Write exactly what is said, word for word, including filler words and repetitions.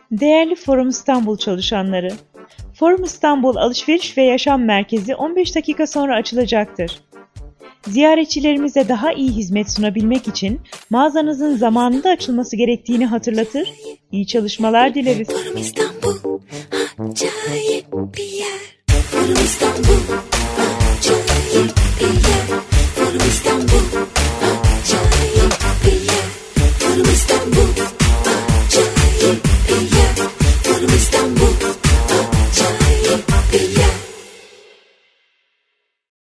Değerli Forum İstanbul çalışanları, Forum İstanbul Alışveriş ve Yaşam Merkezi on beş dakika sonra açılacaktır. Ziyaretçilerimize daha iyi hizmet sunabilmek için mağazanızın zamanında açılması gerektiğini hatırlatır, iyi çalışmalar dileriz. Forum İstanbul, acayip bir yer. Forum İstanbul.